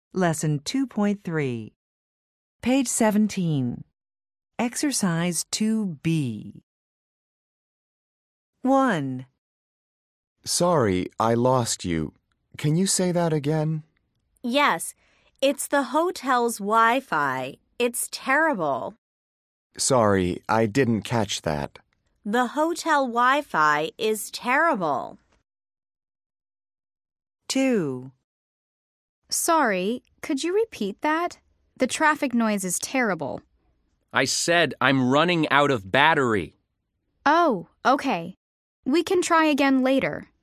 Lesson 2.3. Page 17. Exercise 2B. 1. Sorry, I lost you. Can you say that again? Yes, it's the hotel's Wi-Fi. It's terrible. Sorry, I didn't catch that. The hotel Wi-Fi is terrible. 2. Sorry, could you repeat that? The traffic noise is terrible. I said I'm running out of battery. Oh, okay. We can try again later.